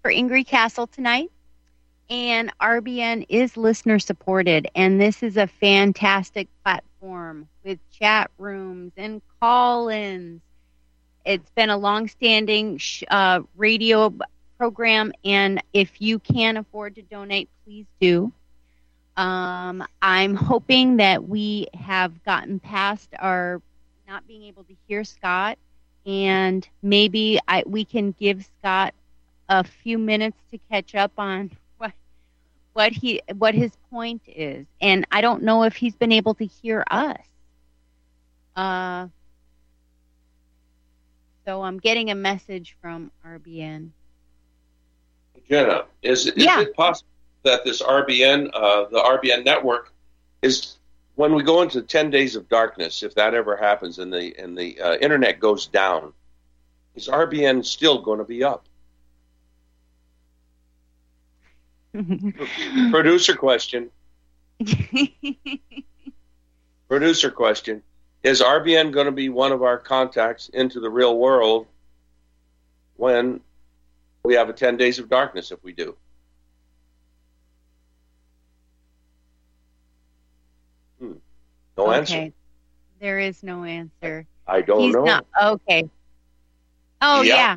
for Ingrid Castle tonight, and RBN is listener supported, and this is a fantastic platform with chat rooms and call-ins. It's been a long-standing radio program, and if you can afford to donate, please do. I'm hoping that we have gotten past our not being able to hear Scott, and maybe we can give Scott a few minutes to catch up on what his point is. And I don't know if he's been able to hear us. So I'm getting a message from RBN. Jenna, is it possible that this RBN, the RBN network, is when we go into 10 days of darkness, if that ever happens and the internet goes down, is RBN still going to be up? Producer question. Producer question. Is RBN going to be one of our contacts into the real world when we have a 10 days of darkness, if we do? No answer. There is no answer. I don't know. Not, okay. Oh, yeah.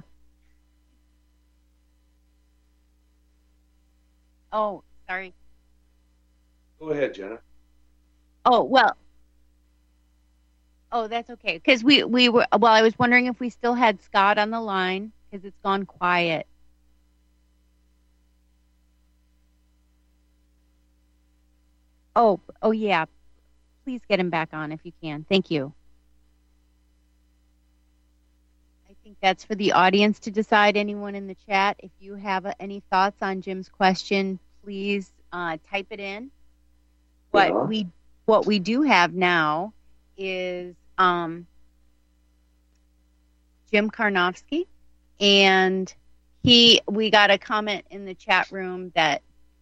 Oh, sorry. Go ahead, Jenna. Oh, well. Oh, that's okay. Because we were, I was wondering if we still had Scott on the line, because it's gone quiet. Oh, yeah. Please get him back on if you can. Thank you. I think that's for the audience to decide. Anyone in the chat, if you have any thoughts on Jim's question, please type it in. What we do have now is Jim Karnofsky, and we got a comment in the chat room that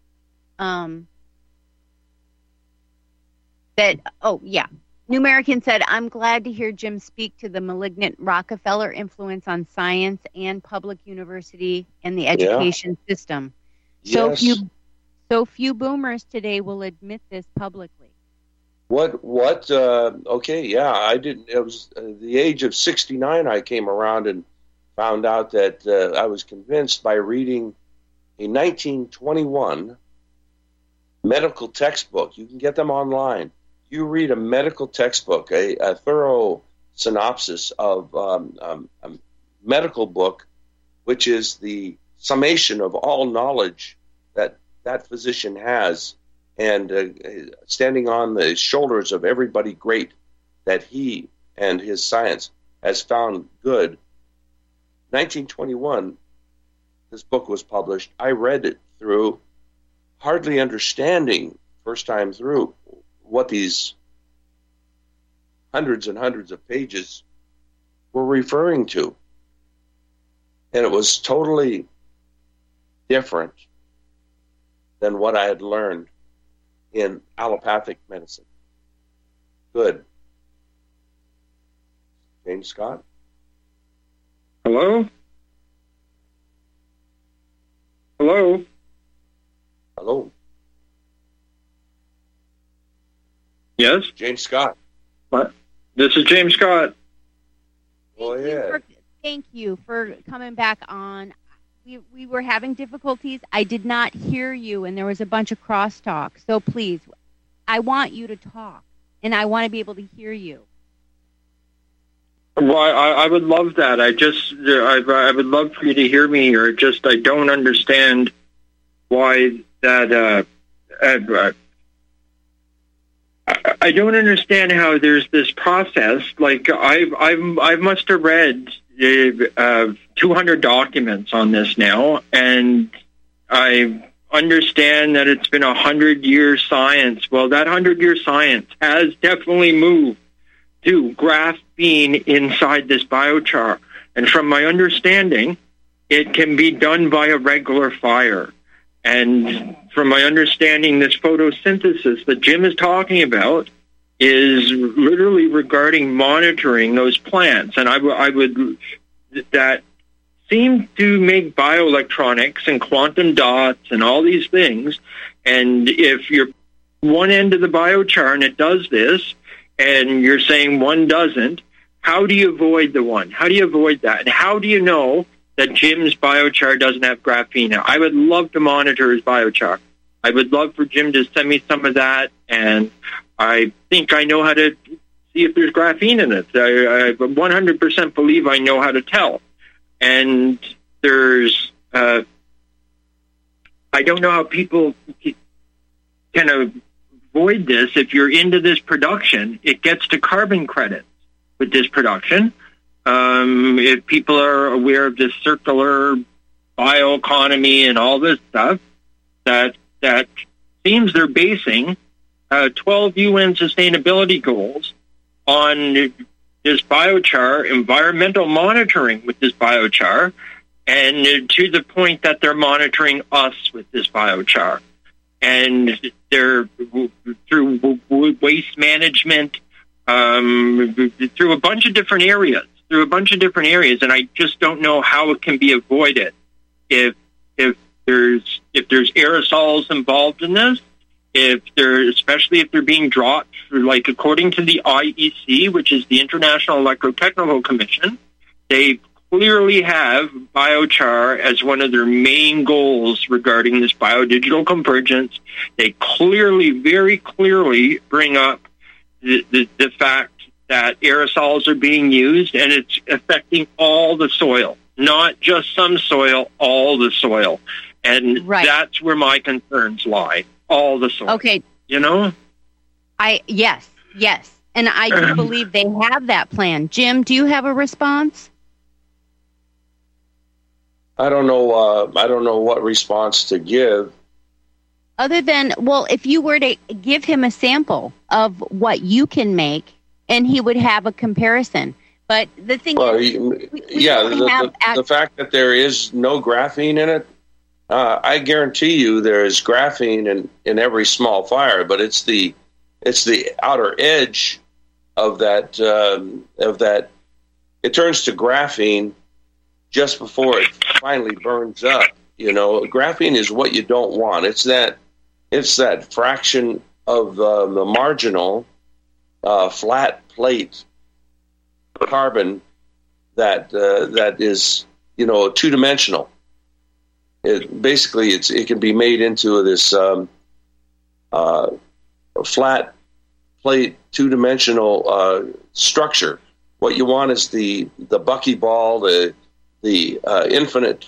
New American said, I'm glad to hear Jim speak to the malignant Rockefeller influence on science and public university and the education system. Yes. So few boomers today will admit this publicly. Okay, yeah, I didn't. It was the age of 69 I came around and found out that I was convinced by reading a 1921 medical textbook. You can get them online. You read a medical textbook, a thorough synopsis of a medical book, which is the summation of all knowledge that physician has, and standing on the shoulders of everybody great that he and his science has found good. 1921, this book was published. I read it through, hardly understanding, first time through, what these hundreds and hundreds of pages were referring to. And it was totally different than what I had learned in allopathic medicine. Good. James Scott? Hello? Hello? Hello? Yes? James Scott. What? This is James Scott. Thank you for coming back on. We were having difficulties. I did not hear you, and there was a bunch of crosstalk. So please, I want you to talk, and I want to be able to hear you. Well, I would love that. I would love for you to hear me here. Just I don't understand why that. I don't understand how there's this process. Like I must have read 200 documents on this now, and I understand that it's been 100-year science. Well, that 100-year science has definitely moved to graphene inside this biochar. And from my understanding, it can be done by a regular fire. And from my understanding, this photosynthesis that Jim is talking about is literally regarding monitoring those plants. And I would that seem to make bioelectronics and quantum dots and all these things. And if you're one end of the biochar and it does this, and you're saying one doesn't, how do you avoid the one? How do you avoid that? And how do you know that Jim's biochar doesn't have graphene? I would love to monitor his biochar. I would love for Jim to send me some of that, and I think I know how to see if there's graphene in it. I 100% believe I know how to tell. And there's, I don't know how people can avoid this. If you're into this production, it gets to carbon credits with this production. If people are aware of this circular bioeconomy and all this stuff, that seems they're basing 12 UN sustainability goals on this biochar, environmental monitoring with this biochar, and to the point that they're monitoring us with this biochar. And they're through waste management, through a bunch of different areas, and I just don't know how it can be avoided. If there's aerosols involved in this, especially if they're being dropped, like according to the IEC, which is the International Electrotechnical Commission, they clearly have biochar as one of their main goals regarding this biodigital convergence. They very clearly bring up the fact that aerosols are being used, and it's affecting all the soil, not just some soil, all the soil. And that's where my concerns lie, all the soil. Okay. You know? Yes. And I do believe they have that plan. Jim, do you have a response? I don't know. I don't know what response to give. Other than, well, if you were to give him a sample of what you can make, and he would have a comparison. But the thing is, the fact that there is no graphene in it, I guarantee you there is graphene in every small fire, but it's the outer edge of that it turns to graphene just before it finally burns up. You know, graphene is what you don't want. It's that fraction of the marginal flat plate carbon that is, you know, two-dimensional. It can be made into this flat plate two-dimensional structure. What you want is the buckyball, the infinite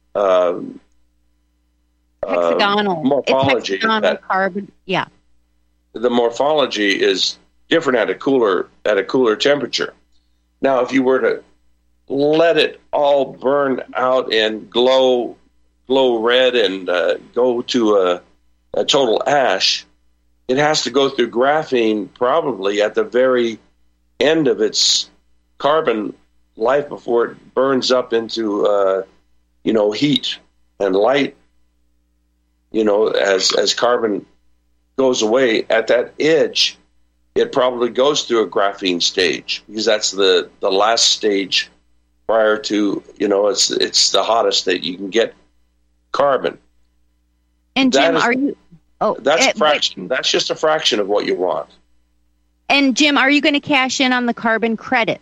hexagonal morphology. Hexagonal carbon, yeah. The morphology is different at a cooler temperature. Now, if you were to let it all burn out and glow red and go to a total ash, it has to go through graphene probably at the very end of its carbon life before it burns up into heat and light. You know, as carbon goes away at that edge, it probably goes through a graphene stage, because that's the last stage prior to, you know, it's the hottest that you can get carbon. And Jim, that's a fraction. That's just a fraction of what you want. And Jim, are you going to cash in on the carbon credits?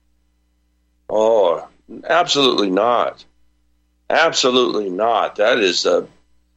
Oh, absolutely not. Absolutely not. That is a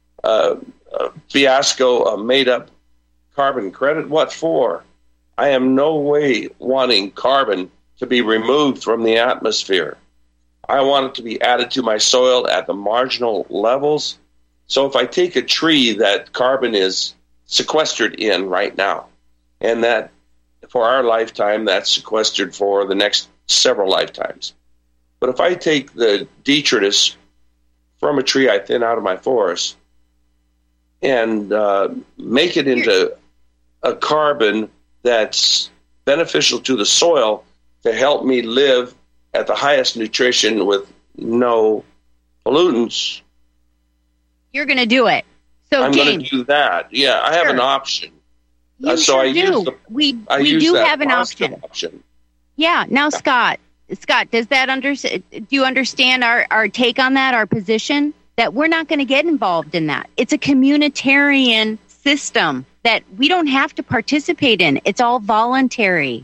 fiasco, a made-up carbon credit. What for? I am no way wanting carbon to be removed from the atmosphere. I want it to be added to my soil at the marginal levels. So if I take a tree that carbon is sequestered in right now, and that for our lifetime, that's sequestered for the next several lifetimes. But if I take the detritus from a tree I thin out of my forest and make it into a carbon that's beneficial to the soil to help me live at the highest nutrition with no pollutants, you're going to do it. So I'm going to do that. Yeah, I have an option. We do have an option. Yeah. Now, Scott, Scott, do you understand our take on that, our position? That we're not going to get involved in that. It's a communitarian system that we don't have to participate in. It's all voluntary.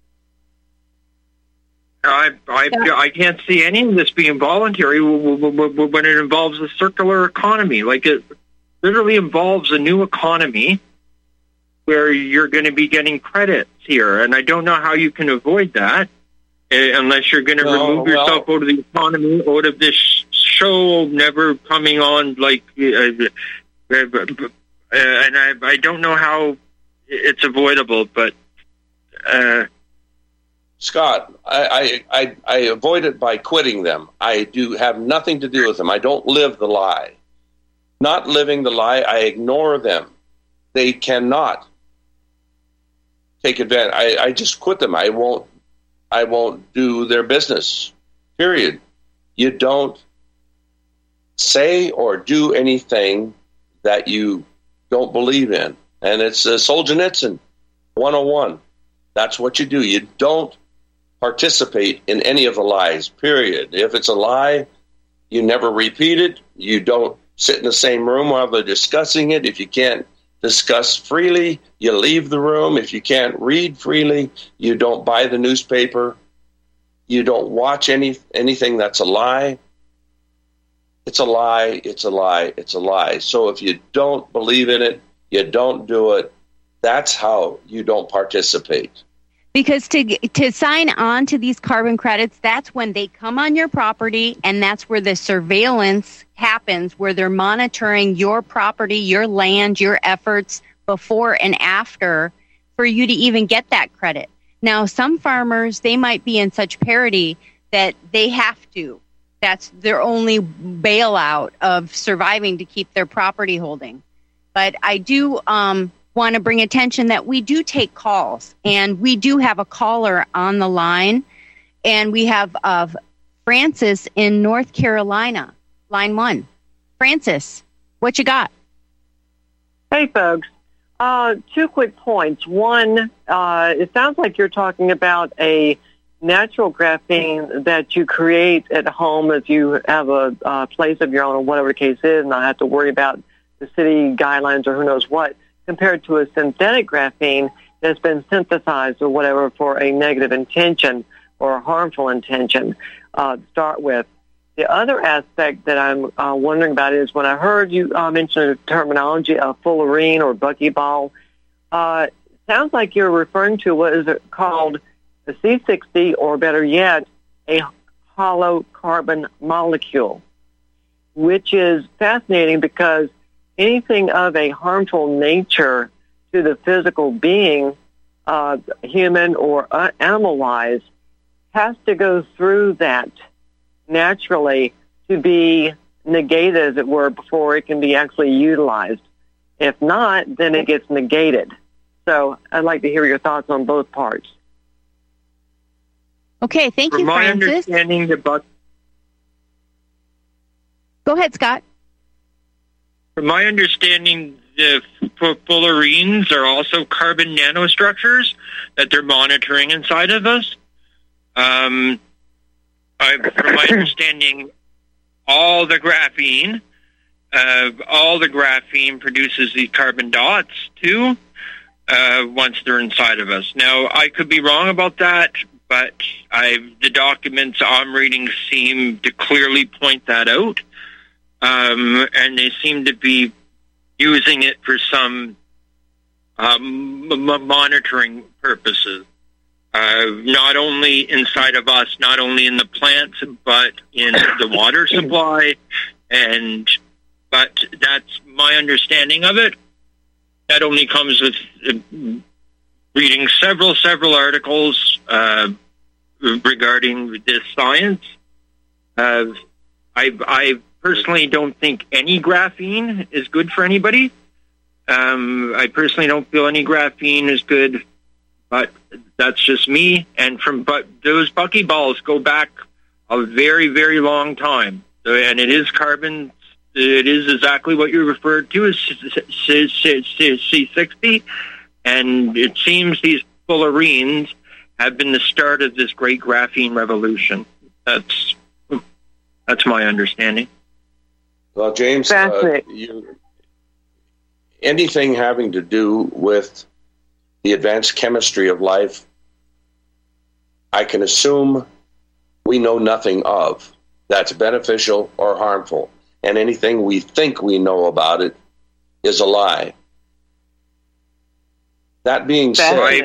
I can't see any of this being voluntary when it involves a circular economy. Like, it literally involves a new economy where you're going to be getting credits here. And I don't know how you can avoid that unless you're going to remove yourself out of the economy, out of this show never coming on, like, and I don't know how it's avoidable, but Scott, I avoid it by quitting them. I do have nothing to do with them. I don't live the lie. Not living the lie, I ignore them. They cannot take advantage. I just quit them. I won't do their business. Period. You don't say or do anything that you don't believe in. And it's Solzhenitsyn 101. That's what you do. You don't participate in any of the lies, period. If it's a lie, you never repeat it. You don't sit in the same room while they're discussing it. If you can't discuss freely, you leave the room. If you can't read freely, you don't buy the newspaper. You don't watch anything that's a lie. It's a lie, it's a lie, it's a lie. So if you don't believe in it, you don't do it. That's how you don't participate. Because to sign on to these carbon credits, that's when they come on your property, and that's where the surveillance happens, where they're monitoring your property, your land, your efforts before and after for you to even get that credit. Now, some farmers, they might be in such parity that they have to. That's their only bailout of surviving to keep their property holding. But I do want to bring attention that we do take calls, and we do have a caller on the line, and we have Francis in North Carolina, line 1. Francis, what you got? Hey, folks. 2 quick points. One, it sounds like you're talking about a natural graphene that you create at home if you have a place of your own or whatever the case is, and not have to worry about the city guidelines or who knows what, compared to a synthetic graphene that's been synthesized or whatever for a negative intention or a harmful intention to start with. The other aspect that I'm wondering about is when I heard you mention the terminology of fullerene or buckyball, sounds like you're referring to what is called a C60, or better yet, a hollow carbon molecule, which is fascinating because anything of a harmful nature to the physical being, human or animal-wise, has to go through that naturally to be negated, as it were, before it can be actually utilized. If not, then it gets negated. So I'd like to hear your thoughts on both parts. Okay, thank you, Francis. Go ahead, Scott. From my understanding, the fullerenes are also carbon nanostructures that they're monitoring inside of us. From my understanding, all the graphene produces the carbon dots too, once they're inside of us. Now, I could be wrong about that, but the documents I'm reading seem to clearly point that out, and they seem to be using it for some monitoring purposes. Not only inside of us, not only in the plants, but in the water supply. But that's my understanding of it. That only comes with reading several articles regarding this science. I personally don't think any graphene is good for anybody. I personally don't feel any graphene is good. But that's just me. But those buckyballs go back a very, very long time. And it is carbon. It is exactly what you referred to as C60. And it seems these fullerenes have been the start of this great graphene revolution. That's my understanding. Well, James, anything having to do with the advanced chemistry of life, I can assume we know nothing of that's beneficial or harmful. And anything we think we know about it is a lie. That being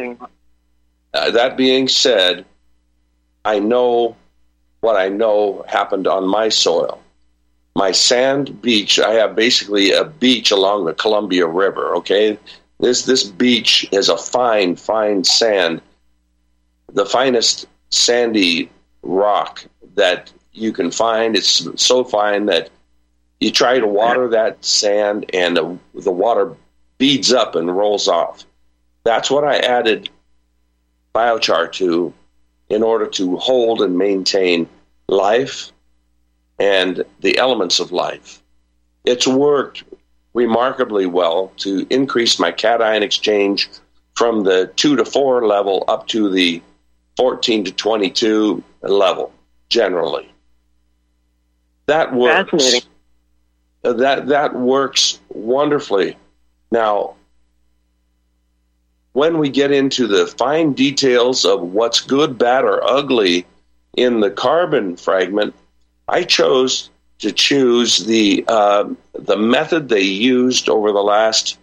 said, I know what I know happened on my soil. My sand beach, I have basically a beach along the Columbia River, okay? This beach is a fine, fine sand, the finest sandy rock that you can find. It's so fine that you try to water that sand and the water beads up and rolls off. That's what I added biochar to in order to hold and maintain life and the elements of life. It's worked remarkably well to increase my cation exchange from the 2 to 4 level up to the 14 to 22 level, generally. That works. Fascinating. That works wonderfully. Now, when we get into the fine details of what's good, bad, or ugly in the carbon fragment, I chose to choose the method they used over the last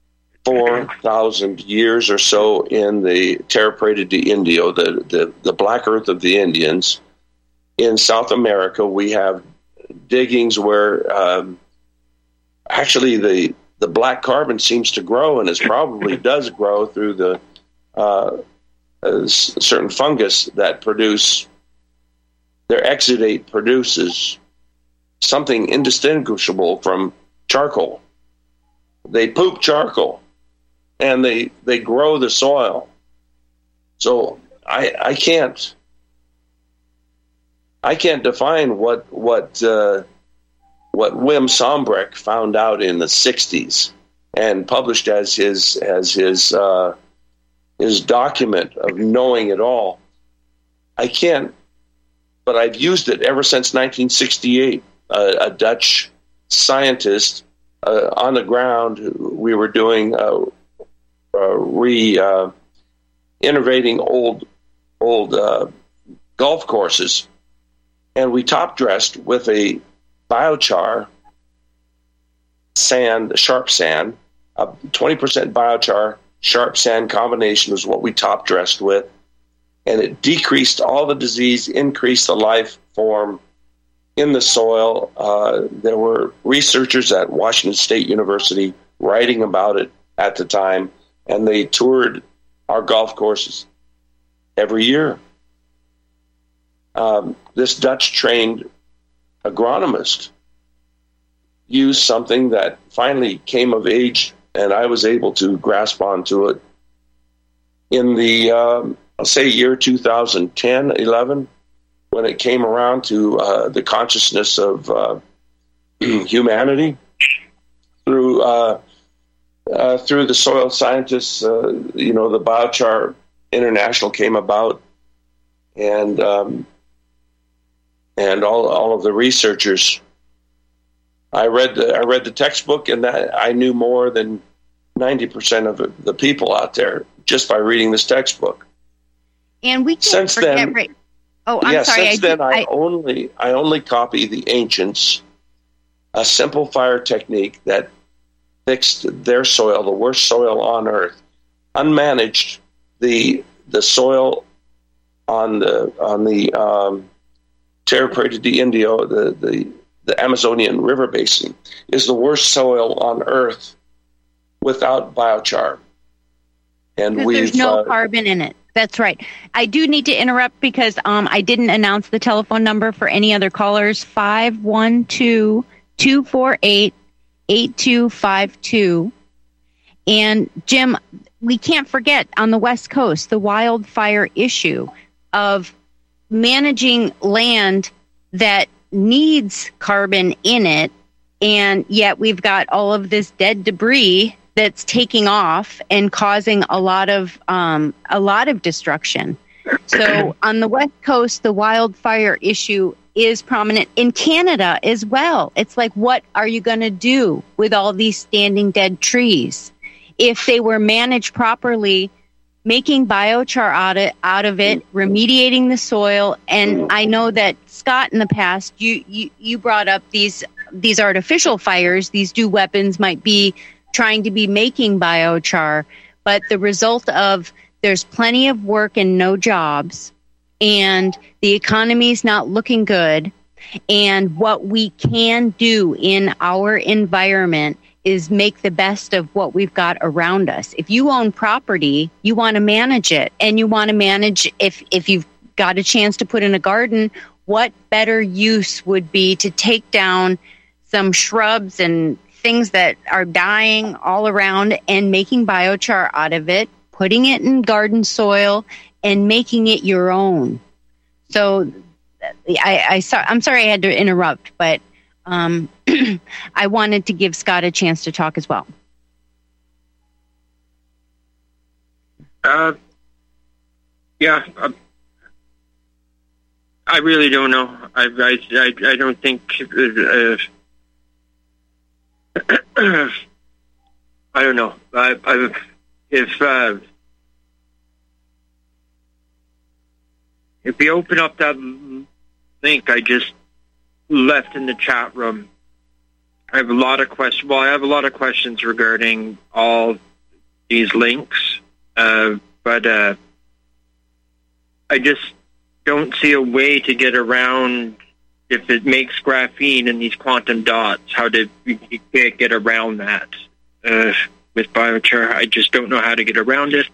4,000 years or so in the Terra Preta de Indio, the Black Earth of the Indians. In South America, we have diggings where actually the black carbon seems to grow, and it probably does grow through the certain fungus that produce, their exudate produces something indistinguishable from charcoal. They poop charcoal, and they grow the soil. So I can't define what Wim Sombrecht found out in the 60s and published as his document of knowing it all. I can't, but I've used it ever since 1968. A Dutch scientist on the ground, we were doing innovating old golf courses, and we top dressed with a biochar sand, sharp sand, a 20% biochar sharp sand combination was what we top dressed with, and it decreased all the disease, increased the life form in the soil. There were researchers at Washington State University writing about it at the time, and they toured our golf courses every year. This Dutch trained agronomist used something that finally came of age, and I was able to grasp onto it in the, I'll say year 2010, 11, when it came around to the consciousness of humanity through the soil scientists. The Biochar International came about, and all of the researchers. I read the textbook, and that I knew more than 90% of the people out there just by reading this textbook. And we can't forget. Since then, I only copy the ancients, a simple fire technique that fixed their soil, the worst soil on earth, unmanaged. The soil on the Terra Preta de Indio, the Amazonian River Basin, is the worst soil on earth without biochar. And there's no carbon in it. That's right. I do need to interrupt because I didn't announce the telephone number for any other callers. 512-248-8252. And Jim, we can't forget on the West Coast, the wildfire issue of managing land that needs carbon in it, and yet we've got all of this dead debris that's taking off and causing a lot of destruction. So on the West Coast, the wildfire issue is prominent in Canada as well. It's like, what are you going to do with all these standing dead trees? If they were managed properly, making biochar out of it, remediating the soil. And I know that, Scott, in the past, you brought up these artificial fires. These dew weapons might be trying to be making biochar, but the result of there's plenty of work and no jobs, and the economy's not looking good. And what we can do in our environment is make the best of what we've got around us. If you own property, you want to manage it, and you want to manage, if you've got a chance to put in a garden, what better use would be to take down some shrubs and things that are dying all around and making biochar out of it, putting it in garden soil, and making it your own. So I'm sorry I had to interrupt, but I wanted to give Scott a chance to talk as well. Yeah, I really don't know. I don't think. I don't know. If you open up that link I just left in the chat room, I have a lot of questions. Well, I have a lot of questions regarding all these links, but I just don't see a way to get around, if it makes graphene in these quantum dots, how to get around that with biochar. I just don't know how to get around it.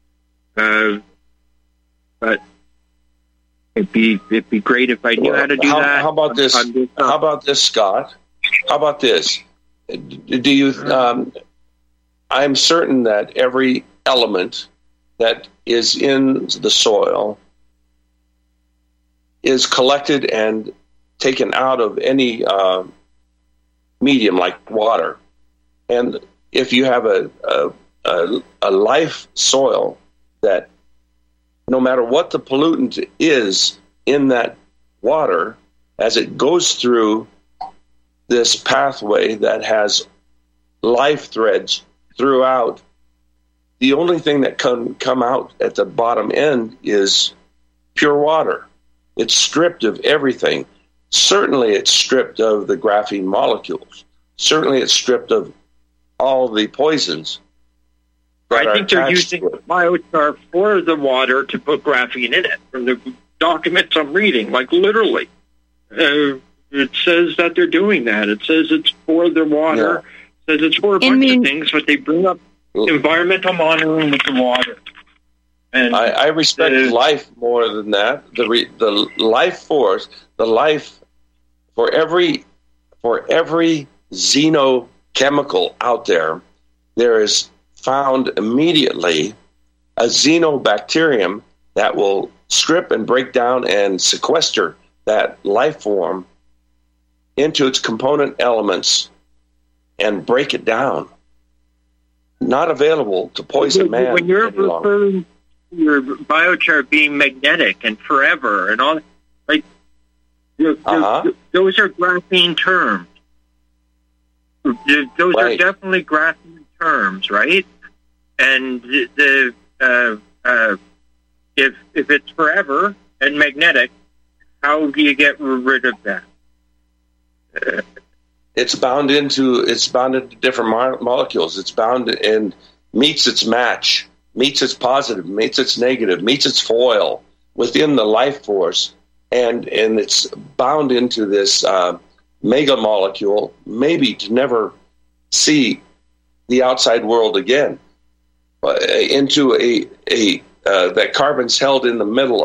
But it'd be great if I knew how to do that. How about this? How about this, Scott? How about this? Do you? I'm certain that every element that is in the soil is collected and taken out of any medium like water. And if you have a life soil, that no matter what the pollutant is in that water, as it goes through this pathway that has life threads throughout, the only thing that can come out at the bottom end is pure water. It's stripped of everything. Certainly it's stripped of the graphene molecules. Certainly it's stripped of all the poisons. I think they're using biochar for the water to put graphene in it. From the documents I'm reading, like literally, it says that they're doing that. It says it's for the water. Yeah. It says it's for a bunch of things, but they bring up environmental monitoring with the water. And I respect life more than that. The life force, the life for every xenochemical out there, there is found immediately a xenobacterium that will strip and break down and sequester that life form into its component elements and break it down. Not available to poison man. When you're referring to your biochar being magnetic and forever and all, like those are graphene terms. Those are definitely graphene terms, right? And if it's forever and magnetic, how do you get rid of that? It's bound into different molecules. It's bound and meets its match, meets its positive, meets its negative, meets its foil within the life force, and it's bound into this mega molecule, maybe to never see the outside world again, into that carbon's held in the middle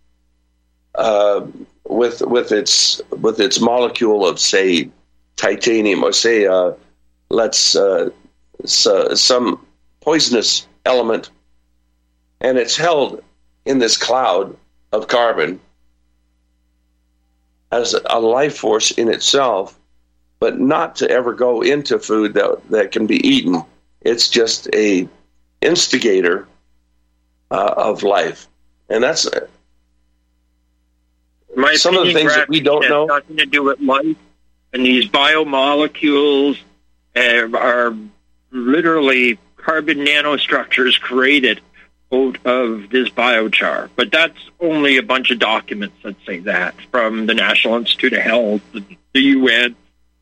of with its molecule of, say, titanium, or say some poisonous element, and it's held in this cloud of carbon as a life force in itself, but not to ever go into food that can be eaten. It's just a instigator of life. And that's my some of the things that we don't know. Nothing to do with life, and these biomolecules are literally carbon nanostructures created out of this biochar. But that's only a bunch of documents that say that from the National Institute of Health, the UN.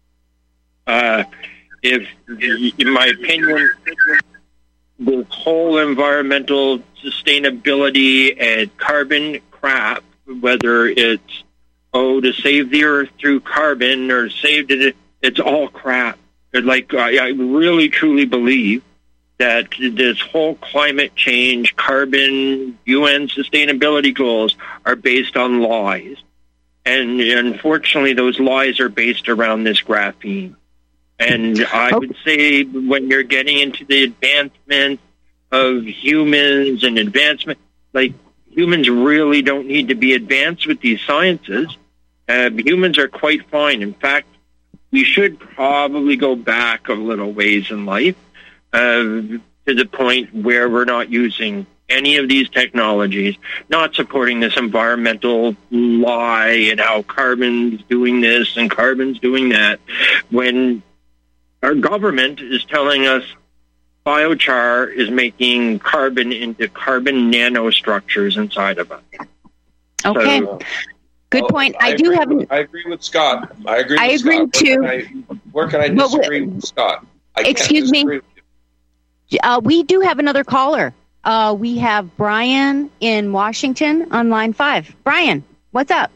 If, in my opinion, the whole environmental sustainability and carbon crap, whether it's to save the earth through carbon or save it, it's all crap. Like I really truly believe that this whole climate change, carbon, UN sustainability goals are based on lies, and unfortunately, those lies are based around this graphene. And I would say when you're getting into the advancement of humans and advancement, like humans really don't need to be advanced with these sciences. Humans are quite fine. In fact, we should probably go back a little ways in life to the point where we're not using any of these technologies, not supporting this environmental lie and how carbon's doing this and carbon's doing that, when our government is telling us biochar is making carbon into carbon nanostructures inside of us. Okay. Good point. I agree with Scott. I agree too. Where can I disagree with Scott? Excuse me. We do have another caller. We have Brian in Washington on line 5. Brian, what's up?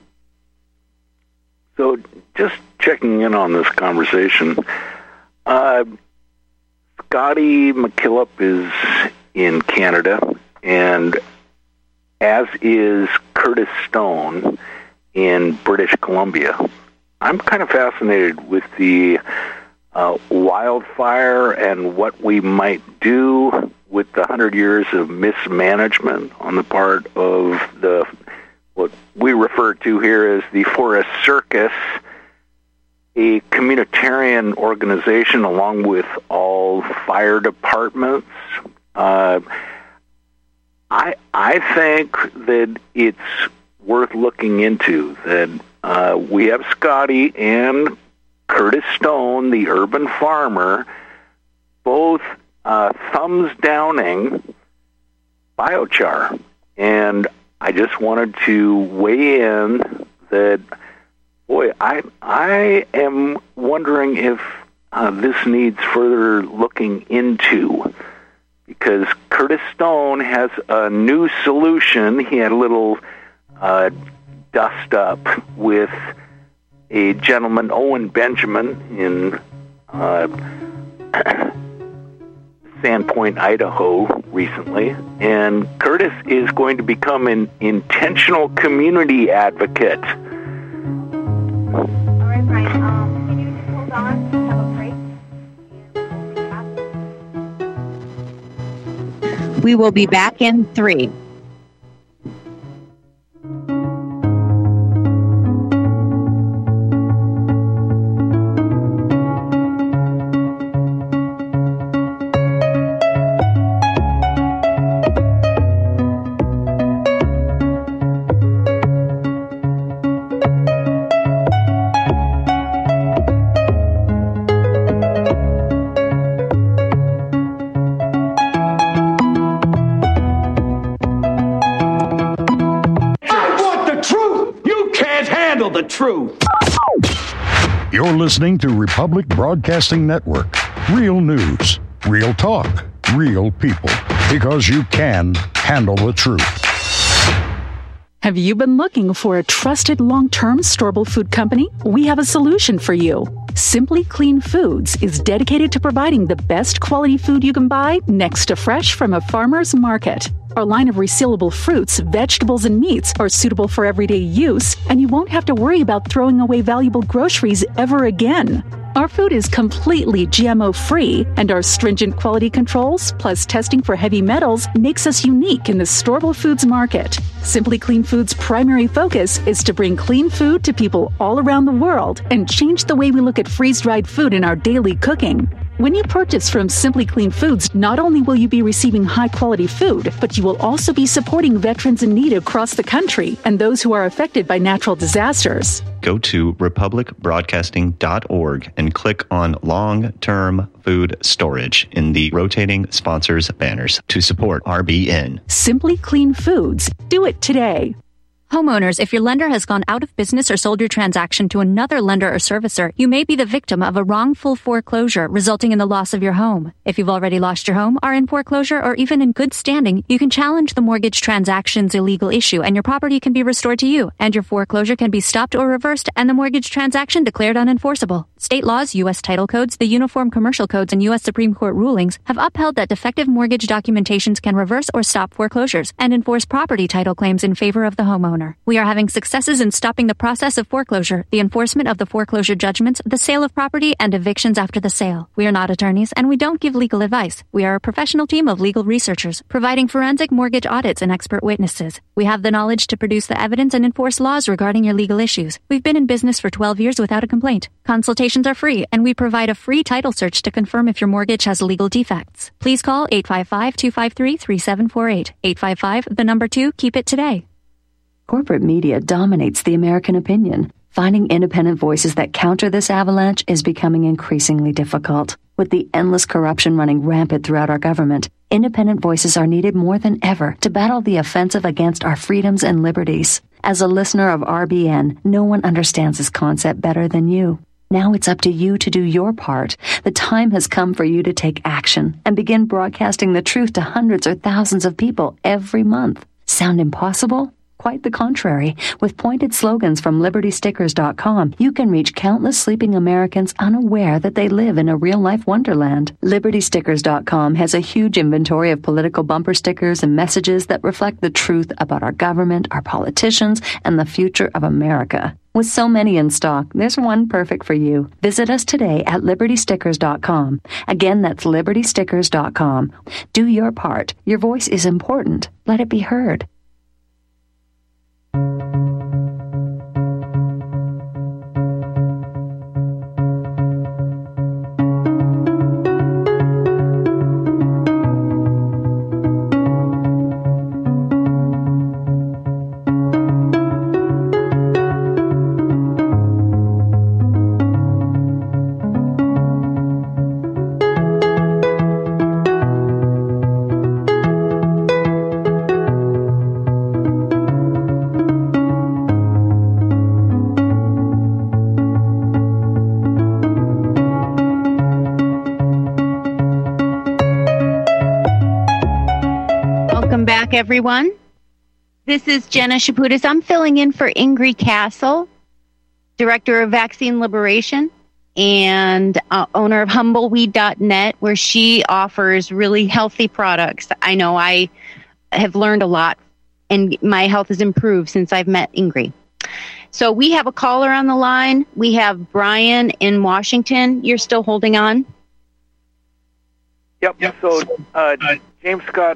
So just checking in on this conversation. Scotty McKillop is in Canada, and as is Curtis Stone in British Columbia. I'm kind of fascinated with the wildfire and what we might do with the 100 years of mismanagement on the part of what we refer to here as the Forest Circus, a communitarian organization along with all fire departments. I think that it's worth looking into, that we have Scotty and Curtis Stone, the urban farmer, both thumbs downing biochar. And I just wanted to weigh in that, boy, I am wondering if this needs further looking into, because Curtis Stone has a new solution. He had a little dust up with a gentleman, Owen Benjamin, in Sandpoint, Idaho, recently. And Curtis is going to become an intentional community advocate. All right, Brian, can you just hold on? Have a break? We will be back in 3. Truth. You're listening to Republic Broadcasting Network. Real news, real talk, real people. Because you can handle the truth. Have you been looking for a trusted long-term storable food company? We have a solution for you. Simply Clean Foods is dedicated to providing the best quality food you can buy next to fresh from a farmer's market. Our line of resealable fruits, vegetables, and meats are suitable for everyday use, and you won't have to worry about throwing away valuable groceries ever again. Our food is completely GMO-free, and our stringent quality controls, plus testing for heavy metals, makes us unique in the storable foods market. Simply Clean Foods' primary focus is to bring clean food to people all around the world and change the way we look at freeze-dried food in our daily cooking. When you purchase from Simply Clean Foods, not only will you be receiving high-quality food, but you will also be supporting veterans in need across the country and those who are affected by natural disasters. Go to republicbroadcasting.org and click on long-term food storage in the rotating sponsors banners to support RBN. Simply Clean Foods. Do it today. Homeowners, if your lender has gone out of business or sold your transaction to another lender or servicer, you may be the victim of a wrongful foreclosure resulting in the loss of your home. If you've already lost your home, are in foreclosure, or even in good standing, you can challenge the mortgage transaction's illegal issue and your property can be restored to you, and your foreclosure can be stopped or reversed and the mortgage transaction declared unenforceable. State laws, U.S. title codes, the Uniform Commercial Codes, and U.S. Supreme Court rulings have upheld that defective mortgage documentations can reverse or stop foreclosures and enforce property title claims in favor of the homeowner. We are having successes in stopping the process of foreclosure, the enforcement of the foreclosure judgments, the sale of property, and evictions after the sale. We are not attorneys, and we don't give legal advice. We are a professional team of legal researchers, providing forensic mortgage audits and expert witnesses. We have the knowledge to produce the evidence and enforce laws regarding your legal issues. We've been in business for 12 years without a complaint. Consultations are free, and we provide a free title search to confirm if your mortgage has legal defects. Please call 855-253-3748. 855, 2, keep it today. Corporate media dominates the American opinion. Finding independent voices that counter this avalanche is becoming increasingly difficult. With the endless corruption running rampant throughout our government, independent voices are needed more than ever to battle the offensive against our freedoms and liberties. As a listener of RBN, no one understands this concept better than you. Now it's up to you to do your part. The time has come for you to take action and begin broadcasting the truth to hundreds or thousands of people every month. Sound impossible? Quite the contrary. With pointed slogans from LibertyStickers.com, you can reach countless sleeping Americans unaware that they live in a real-life wonderland. LibertyStickers.com has a huge inventory of political bumper stickers and messages that reflect the truth about our government, our politicians, and the future of America. With so many in stock, there's one perfect for you. Visit us today at LibertyStickers.com. Again, that's LibertyStickers.com. Do your part. Your voice is important. Let it be heard. Everyone. This is Jenna Shaputis. I'm filling in for Ingrid Castle, Director of Vaccine Liberation and owner of HumbleWeed.net, where she offers really healthy products. I know I have learned a lot, and my health has improved since I've met Ingrid. So we have a caller on the line. We have Brian in Washington. You're still holding on? Yep. So, James Scott,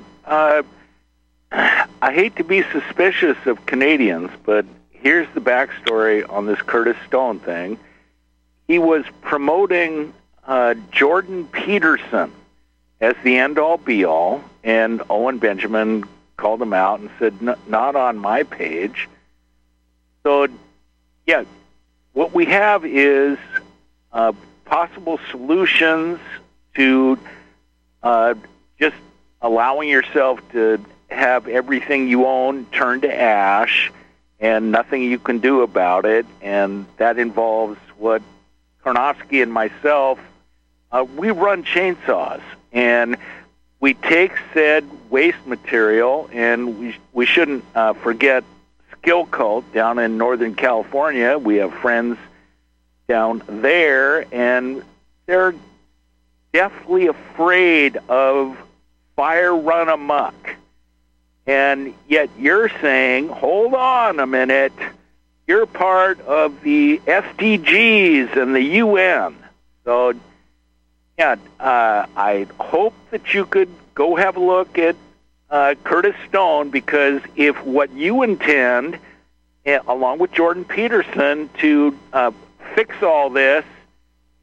I hate to be suspicious of Canadians, but here's the backstory on this Curtis Stone thing. He was promoting Jordan Peterson as the end-all, be-all, and Owen Benjamin called him out and said, not on my page. So, yeah, what we have is possible solutions to just allowing yourself to have everything you own turned to ash and nothing you can do about it. And that involves what Karnofsky and myself, we run chainsaws. And we take said waste material, and we shouldn't forget Skill Cult down in Northern California. We have friends down there, and they're deathly afraid of fire run amok. And yet you're saying, hold on a minute, you're part of the SDGs and the UN. So, yeah, I hope that you could go have a look at Curtis Stone, because if what you intend, along with Jordan Peterson, to fix all this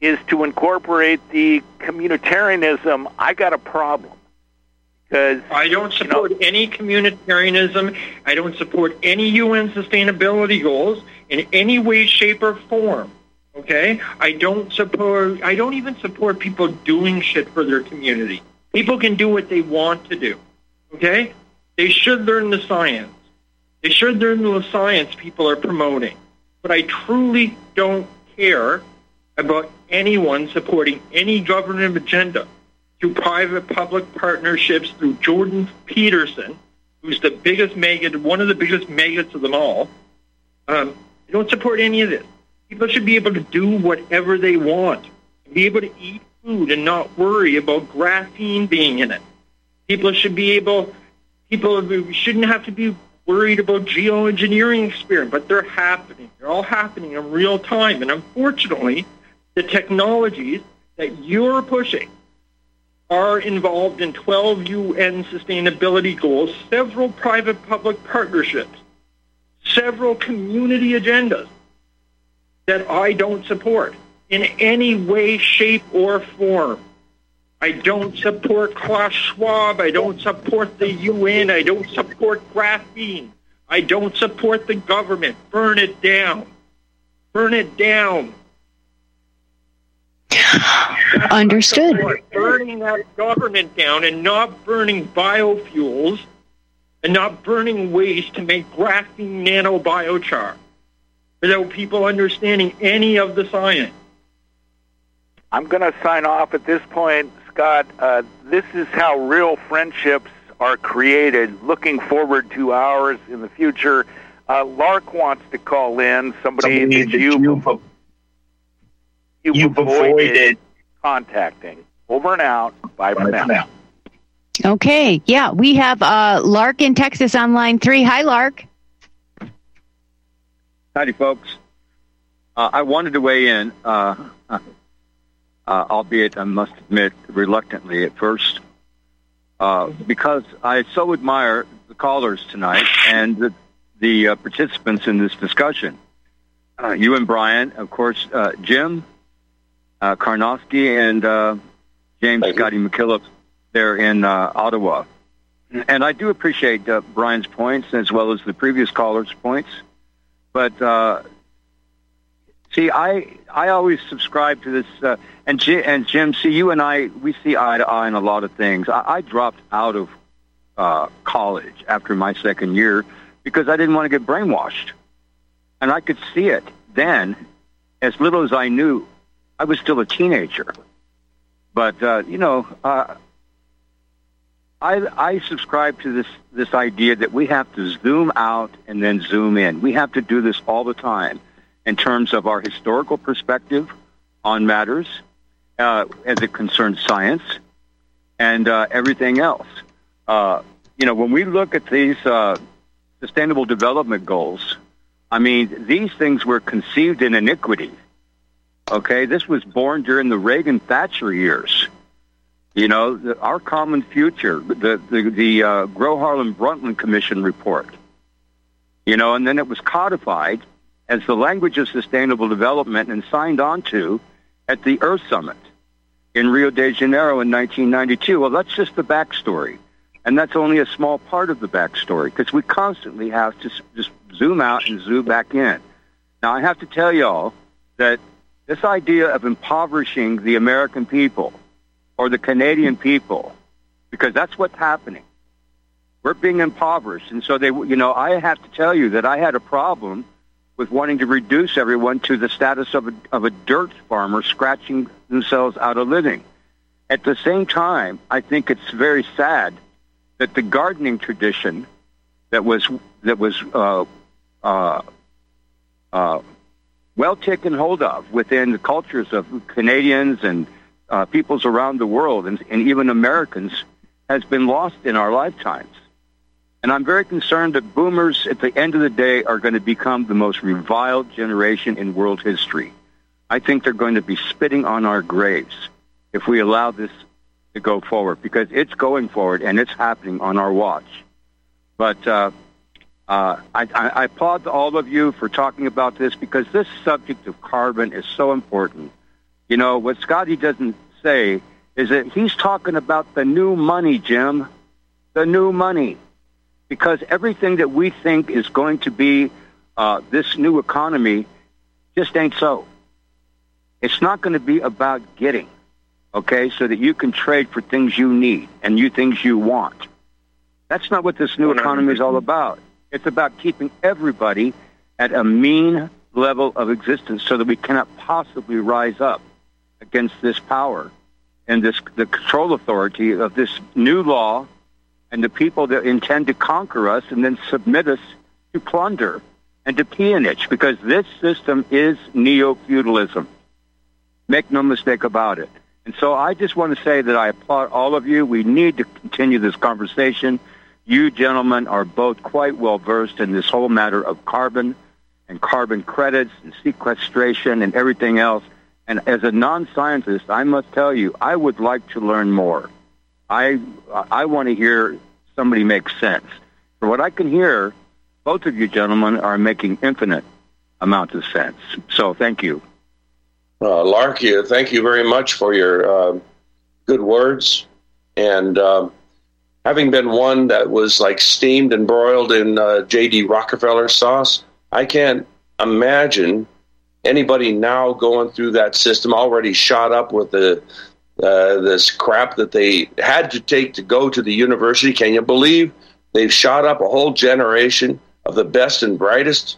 is to incorporate the communitarianism, I got a problem. Because I don't support any communitarianism. I don't support any UN sustainability goals in any way, shape, or form. Okay? I don't even support people doing shit for their community. People can do what they want to do. Okay? They should learn the science. They should learn the science people are promoting. But I truly don't care about anyone supporting any government agenda through private-public partnerships, through Jordan Peterson, who's the biggest maggot, one of the biggest maggots of them all. I don't support any of this. People should be able to do whatever they want, be able to eat food and not worry about graphene being in it. People shouldn't have to be worried about geoengineering experiments, but they're happening. They're all happening in real time. And unfortunately, the technologies that you're pushing are involved in 12 UN sustainability goals, several private-public partnerships, several community agendas that I don't support in any way, shape, or form. I don't support Klaus Schwab. I don't support the UN. I don't support graphene. I don't support the government. Burn it down. Burn it down. Understood. Burning that government down and not burning biofuels and not burning waste to make graphene nanobiochar without people understanding any of the science. I'm going to sign off at this point, Scott. This is how real friendships are created. Looking forward to ours in the future. Lark wants to call in. Somebody that you've avoided contacting. Over and out. Bye for now. Okay. Yeah, we have Lark in Texas on line 3. Hi, Lark. Howdy, folks. I wanted to weigh in, albeit I must admit reluctantly at first, because I so admire the callers tonight and the participants in this discussion. You and Brian, of course, Jim Karnofsky and James Scotty McKillop there in Ottawa. And I do appreciate Brian's points as well as the previous callers' points. But, see, I always subscribe to this, and Jim, see, you and I, we see eye to eye on a lot of things. I dropped out of college after my second year because I didn't want to get brainwashed. And I could see it then, as little as I knew. I was still a teenager. But, I subscribe to this idea that we have to zoom out and then zoom in. We have to do this all the time in terms of our historical perspective on matters as it concerns science and everything else. When we look at these sustainable development goals, I mean, these things were conceived in iniquity. Okay, this was born during the Reagan-Thatcher years. You know, our common future, the Gro-Harlem-Brundtland Commission report. You know, and then it was codified as the language of sustainable development and signed on to at the Earth Summit in Rio de Janeiro in 1992. Well, that's just the backstory. And that's only a small part of the backstory because we constantly have to just zoom out and zoom back in. Now, I have to tell y'all that this idea of impoverishing the American people or the Canadian people, because that's what's happening. We're being impoverished. And so I have to tell you that I had a problem with wanting to reduce everyone to the status of a dirt farmer scratching themselves out a living. At the same time, I think it's very sad that the gardening tradition that was well taken hold of within the cultures of Canadians and peoples around the world and even Americans has been lost in our lifetimes. And I'm very concerned that boomers at the end of the day are going to become the most reviled generation in world history. I think they're going to be spitting on our graves if we allow this to go forward, because it's going forward and it's happening on our watch. But I applaud all of you for talking about this, because this subject of carbon is so important You know, what Scotty doesn't say is that he's talking about the new money, Jim, the new money. Because everything that we think is going to be this new economy just ain't so. It's not going to be about getting, okay, so that you can trade for things you need and things you want. That's not what this new economy is all about. It's about keeping everybody at a mean level of existence so that we cannot possibly rise up against this power and the control authority of this new law and the people that intend to conquer us and then submit us to plunder and to peonage, because this system is neo-feudalism. Make no mistake about it. And so I just want to say that I applaud all of you. We need to continue this conversation. You gentlemen are both quite well versed in this whole matter of carbon and carbon credits and sequestration and everything else. And as a non-scientist, I must tell you, I would like to learn more. I want to hear somebody make sense. For what I can hear, both of you gentlemen are making infinite amounts of sense. So thank you. Lark, thank you very much for your good words. And having been one that was like steamed and broiled in J.D. Rockefeller sauce, I can't imagine anybody now going through that system already shot up with this crap that they had to take to go to the university. Can you believe they've shot up a whole generation of the best and brightest?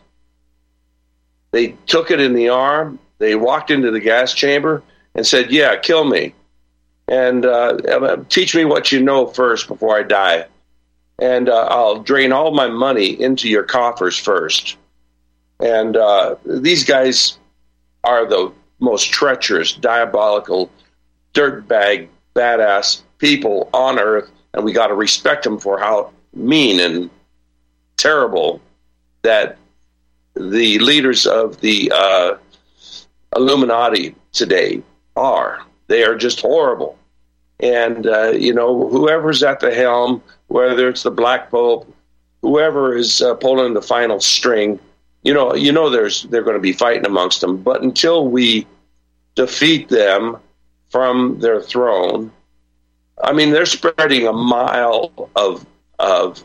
They took it in the arm. They walked into the gas chamber and said, yeah, kill me. And teach me what you know first before I die. And I'll drain all my money into your coffers first. And these guys are the most treacherous, diabolical, dirtbag, badass people on earth. And we got to respect them for how mean and terrible that the leaders of the Illuminati today are. They are just horrible. And, whoever's at the helm, whether it's the Black Pope, whoever is pulling the final string, they're going to be fighting amongst them. But until we defeat them from their throne, I mean, they're spreading a mile of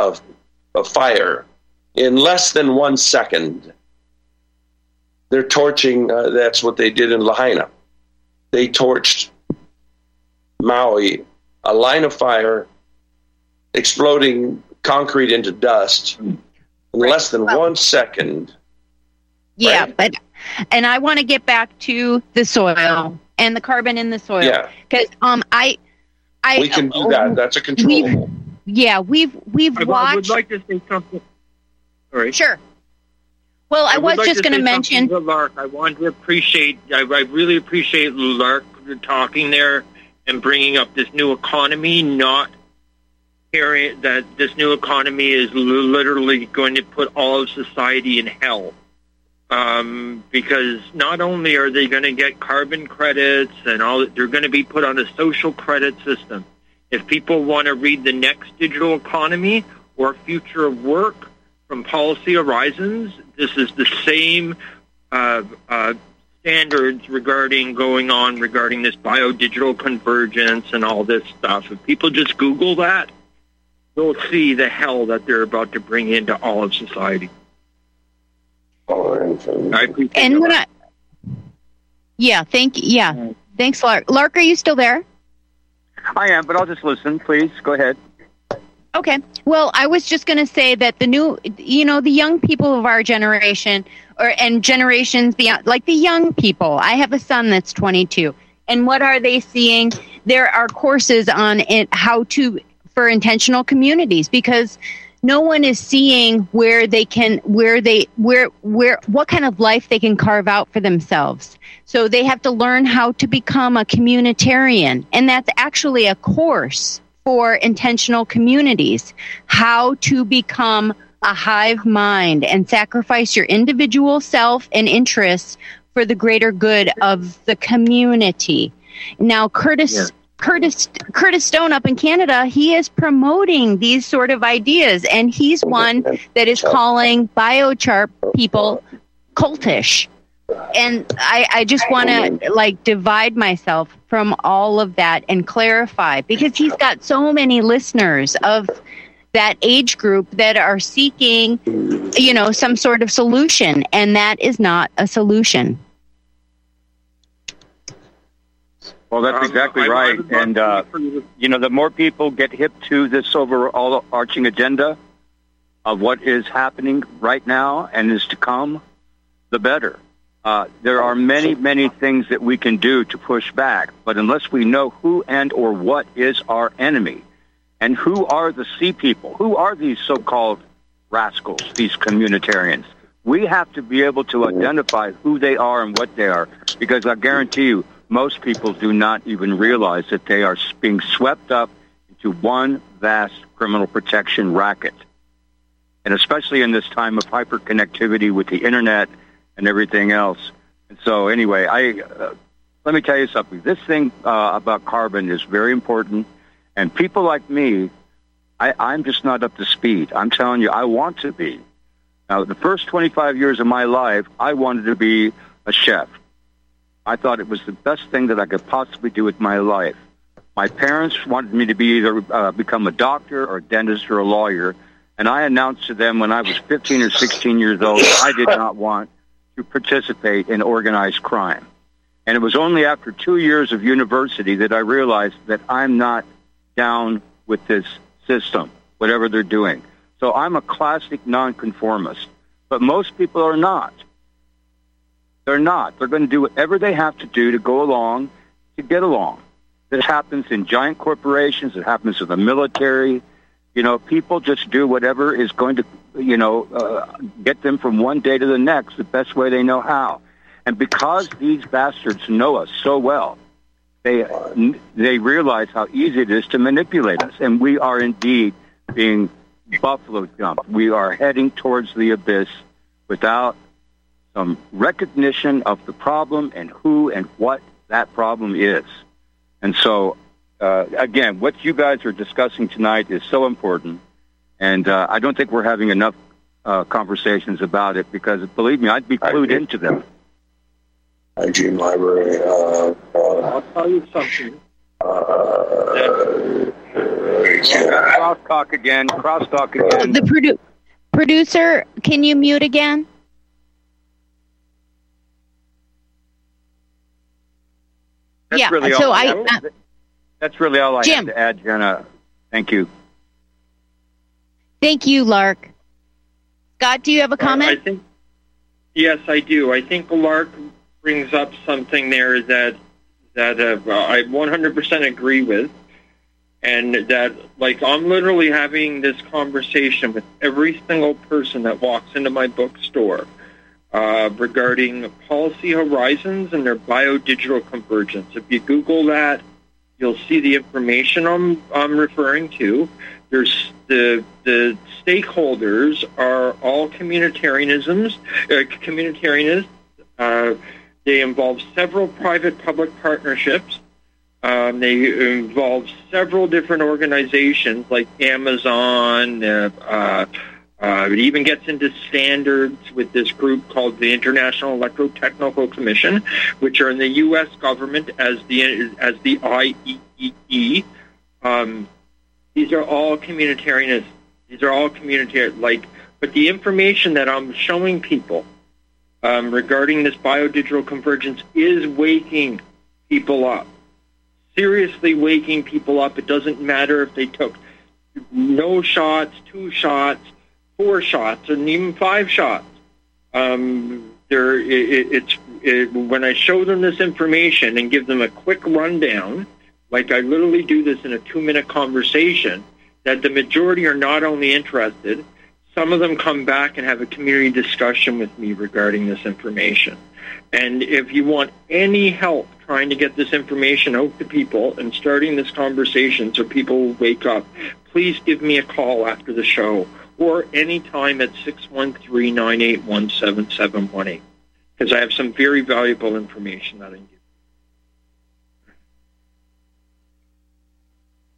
fire in less than 1 second. They're torching, that's what they did in Lahaina. They torched Maui, a line of fire, exploding concrete into dust in less than 1 second. Yeah, right? And I want to get back to the soil and the carbon in the soil. Yeah. Because we can do that. That's a controllable. We've watched. I would like to say something. All right. Sure. Well, I was just going to mention. Lark, I want to appreciate. I really appreciate Lark talking there and bringing up this new economy. Not hearing that this new economy is literally going to put all of society in hell. Because not only are they going to get carbon credits and all, they're going to be put on a social credit system. If people want to read The Next Digital Economy or Future of Work from Policy Horizons, this is the same standards regarding this biodigital convergence and all this stuff. If people just Google that, they'll see the hell that they're about to bring into all of society. I appreciate that. Thanks, Lark. Lark, are you still there? I am, but I'll just listen. Please, go ahead. Okay. Well, I was just going to say that the young people of our generation and generations beyond, like the young people. I have a son that's 22. And what are they seeing? There are courses on for intentional communities, because no one is seeing what kind of life they can carve out for themselves. So they have to learn how to become a communitarian. And that's actually a course for intentional communities, how to become a hive mind and sacrifice your individual self and interests for the greater good of the community. Now, Curtis Stone up in Canada, he is promoting these sort of ideas, and he's one that is calling biochar people cultish. And I just want to like divide myself from all of that and clarify, because he's got so many listeners of that age group that are seeking, you know, some sort of solution, and that is not a solution. Well, that's exactly right. And, you know, the more people get hip to this overarching agenda of what is happening right now and is to come, the better. There are many, many things that we can do to push back, but unless we know who and or what is our enemy, and who are the sea people, who are these so-called rascals, these communitarians, we have to be able to identify who they are and what they are, because I guarantee you, most people do not even realize that they are being swept up into one vast criminal protection racket. And especially in this time of hyperconnectivity with the internet and everything else. And so anyway, let me tell you something. This thing about carbon is very important. And people like me, I'm just not up to speed. I'm telling you, I want to be. Now, the first 25 years of my life, I wanted to be a chef. I thought it was the best thing that I could possibly do with my life. My parents wanted me to be either become a doctor or a dentist or a lawyer. And I announced to them when I was 15 or 16 years old, I did not want to participate in organized crime. And it was only after 2 years of university that I realized that I'm not down with this system, whatever they're doing. So I'm a classic nonconformist. But most people are not. They're not. They're going to do whatever they have to do to go along, to get along. This happens in giant corporations. It happens in the military. You know, people just do whatever is going to, get them from one day to the next the best way they know how. And because these bastards know us so well, they realize how easy it is to manipulate us. And we are indeed being buffalo jumped. We are heading towards the abyss without some recognition of the problem and who and what that problem is. And so, again, what you guys are discussing tonight is so important. And I don't think we're having enough conversations about it because, believe me, I'd be clued into them. Hygiene Library. I'll tell you something. Crosstalk again. The producer, can you mute again? That's really all I have to add, Jenna. Thank you. Thank you, Lark. Scott, do you have a comment? Yes, I do. I think Lark brings up something there that I 100% agree with, and that, like, I'm literally having this conversation with every single person that walks into my bookstore regarding policy horizons and their biodigital convergence. If you Google that, you'll see the information I'm referring to. There's the stakeholders are all communitarianists. They involve several private-public partnerships. They involve several different organizations like Amazon. It even gets into standards with this group called the International Electrotechnical Commission, which are in the U.S. government as the IEEE. These are all communitarianists. These are all communitarian. But the information that I'm showing people regarding this biodigital convergence is waking people up. Seriously waking people up. It doesn't matter if they took no shots, 2 shots, 4 shots, and even 5 shots. When I show them this information and give them a quick rundown, like I literally do this in a 2-minute conversation, that the majority are not only interested, some of them come back and have a community discussion with me regarding this information. And if you want any help trying to get this information out to people and starting this conversation so people will wake up, please give me a call after the show or anytime at 613-981-7718, because I have some very valuable information that I can give.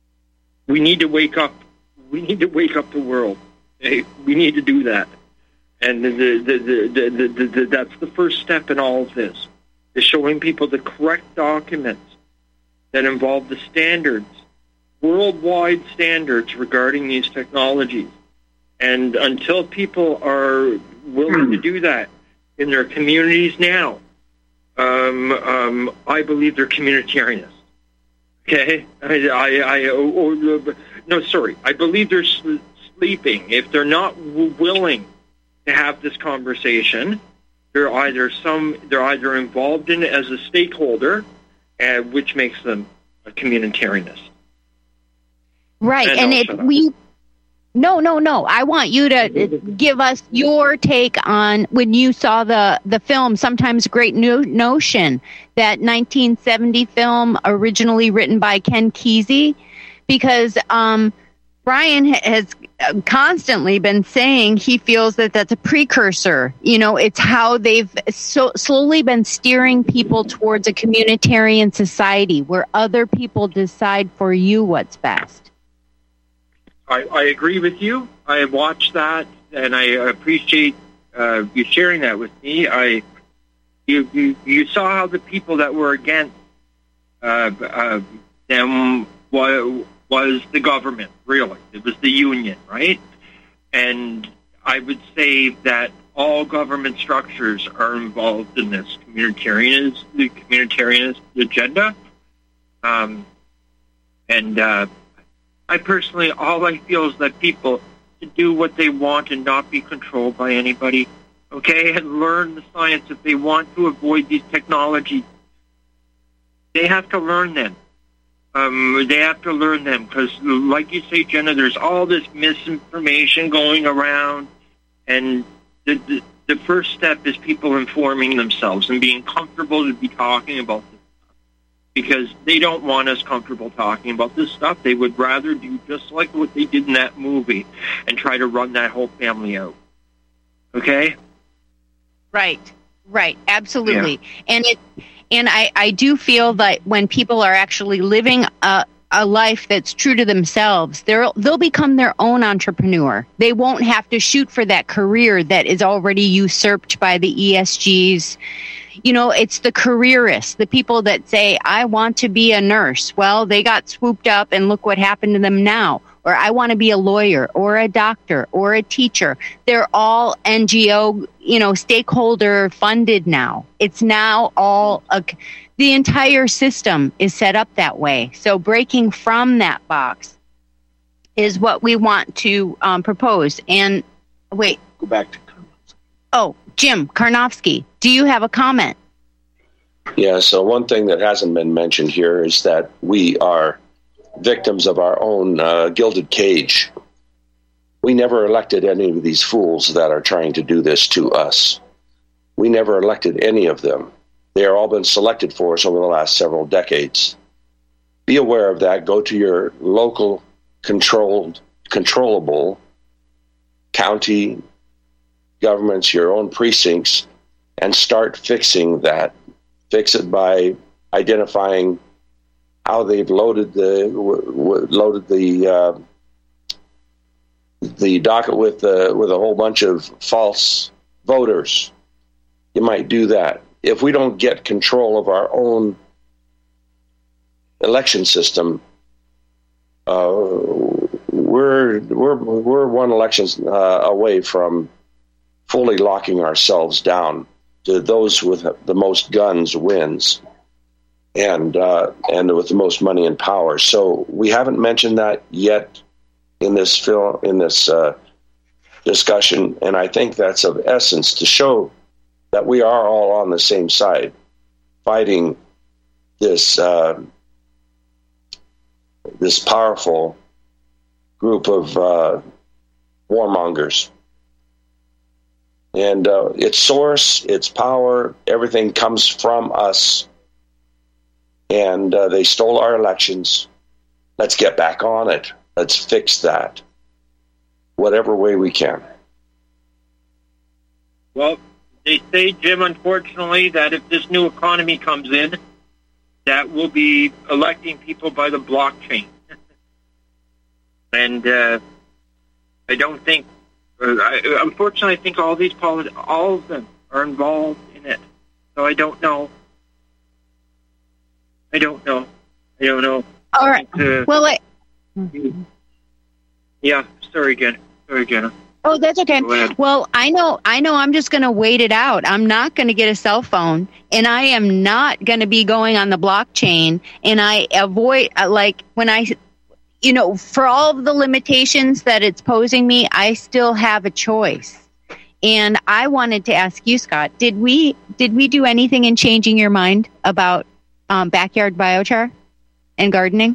We need to wake up. We need to wake up the world. We need to do that. And that's the first step in all of this, is showing people the correct documents that involve the standards, worldwide standards regarding these technologies. And until people are willing to do that in their communities now, I believe they're communitarianists. Okay? I believe they're sleeping. If they're not willing to have this conversation, they're either involved in it as a stakeholder, which makes them a communitarianist. Right, No. I want you to give us your take on when you saw the film, Sometimes Great Notion, that 1970 film originally written by Ken Kesey, because Brian has constantly been saying he feels that that's a precursor. It's how they've slowly been steering people towards a communitarian society where other people decide for you what's best. I agree with you. I have watched that, and I appreciate you sharing that with me. You saw how the people that were against them was the government, really. It was the union, right? And I would say that all government structures are involved in this communitarianist agenda. I personally, all I feel is that people should do what they want and not be controlled by anybody, okay? And learn the science. If they want to avoid these technologies, they have to learn them. They have to learn them because, like you say, Jenna, there's all this misinformation going around, and the first step is people informing themselves and being comfortable to be talking about this stuff, because they don't want us comfortable talking about this stuff. They would rather do just like what they did in that movie and try to run that whole family out. Okay? Right, absolutely. Yeah. And I do feel that when people are actually living a life that's true to themselves, they'll become their own entrepreneur. They won't have to shoot for that career that is already usurped by the ESGs. It's the careerists, the people that say, I want to be a nurse. Well, they got swooped up and look what happened to them now. Or I want to be a lawyer or a doctor or a teacher. They're all NGO, stakeholder funded now. It's now all, the entire system is set up that way. So breaking from that box is what we want to propose. And wait. Go back to Karnofsky. Oh, Jim Karnofsky, do you have a comment? Yeah, so one thing that hasn't been mentioned here is that we are victims of our own gilded cage. We never elected any of these fools that are trying to do this to us. We never elected any of them. They are all been selected for us over the last several decades. Be aware of that. Go to your local controllable county governments, your own precincts, and start fixing that. Fix it by identifying how they've loaded the docket with a whole bunch of false voters. You might do that. If we don't get control of our own election system, we're one election away from fully locking ourselves down to those with the most guns wins. And with the most money and power. So we haven't mentioned that yet in this discussion, and I think that's of essence to show that we are all on the same side, fighting this powerful group of warmongers. And its source, its power, everything comes from us. And they stole our elections. Let's get back on it. Let's fix that, whatever way we can. Well, they say, Jim, unfortunately, that if this new economy comes in, that will be electing people by the blockchain. And I don't think Unfortunately, I think all of them are involved in it. So I don't know. All right. Yeah. Sorry, Jenna. Oh, that's okay. Well, I know. I'm just going to wait it out. I'm not going to get a cell phone, and I am not going to be going on the blockchain. And I avoid, for all of the limitations that it's posing me, I still have a choice. And I wanted to ask you, Scott, did we do anything in changing your mind about backyard biochar and gardening?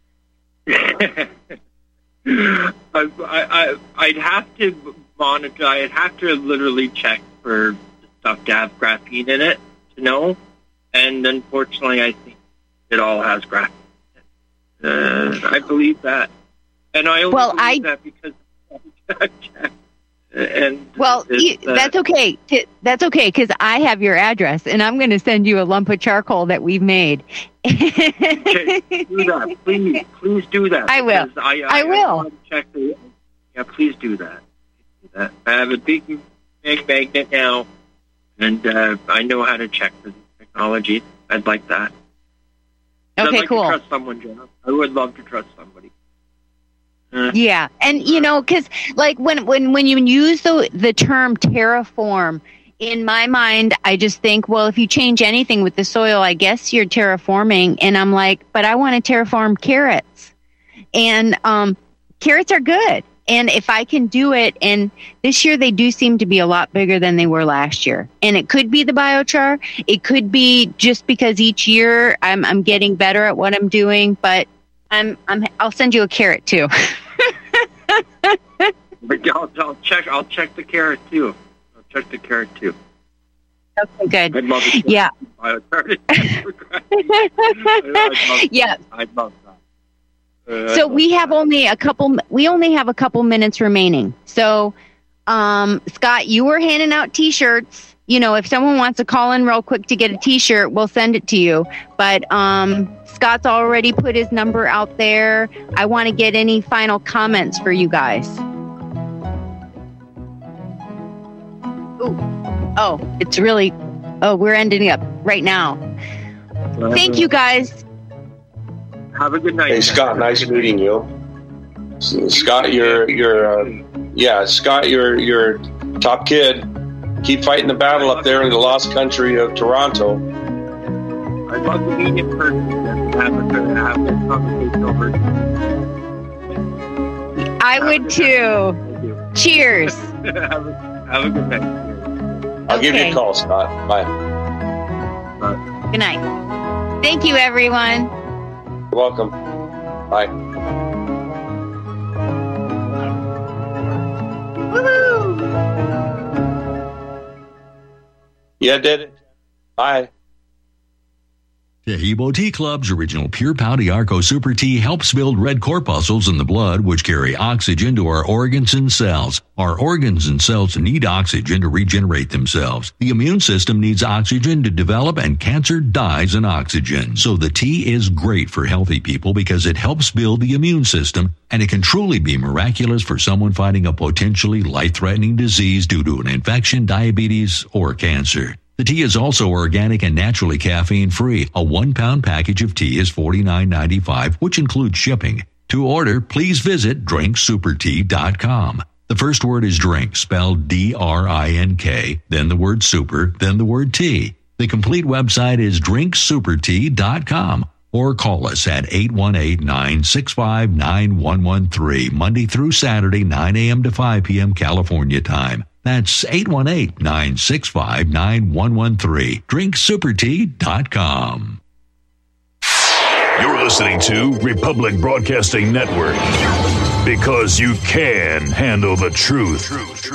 I'd have to monitor. I'd have to literally check for stuff to have graphene in it to know. And unfortunately, I think it all has graphene in it. I believe that, and I only believe that because I checked. That's okay. That's okay, because I have your address, and I'm going to send you a lump of charcoal that we've made. Okay, do that, please do that. I will. I will. Want to check please do that. I have a big magnet now, and I know how to check for the technology. I'd like that. Okay, I'd like cool. to trust someone, Jenna. I would love to trust somebody. Yeah, and because when you use the term terraform, in my mind, I just think, well, if you change anything with the soil, I guess you're terraforming. And I'm like, but I want to terraform carrots, and carrots are good. And if I can do it, and this year they do seem to be a lot bigger than they were last year. And it could be the biochar. It could be just because each year I'm getting better at what I'm doing, but I'll send you a carrot too. I'll check the carrot too. Okay, good. I'd love to. Yeah. I'd love that. So we only have a couple minutes remaining. So, Scott, you were handing out T-shirts. If someone wants to call in real quick to get a T-shirt, we'll send it to you. But Scott's already put his number out there. I want to get any final comments for you guys. We're ending up right now. Thank you, guys. Have a good night. Hey, Scott, nice meeting you. Scott, you're top kid. Keep fighting the battle up there in the lost country of Toronto. I'd love to meet in person and have this conversation over. I would too. Cheers. Have a good night. I'll give you a call, Scott. Bye. Good night. Thank you, everyone. You're welcome. Bye. Woohoo! Yeah, did it. Bye. Tahibo Tea Club's original Pure Pau d'Arco Super Tea helps build red corpuscles in the blood, which carry oxygen to our organs and cells. Our organs and cells need oxygen to regenerate themselves. The immune system needs oxygen to develop, and cancer dies in oxygen. So the tea is great for healthy people because it helps build the immune system, and it can truly be miraculous for someone fighting a potentially life-threatening disease due to an infection, diabetes, or cancer. The tea is also organic and naturally caffeine-free. A 1-pound package of tea is $49.95, which includes shipping. To order, please visit drinksupertea.com. The first word is drink, spelled D-R-I-N-K, then the word super, then the word tea. The complete website is drinksupertea.com. Or call us at 818-965-9113, Monday through Saturday, 9 a.m. to 5 p.m. California time. That's 818-965-9113. drinksupertea.com. You're listening to Republic Broadcasting Network, because you can handle the truth.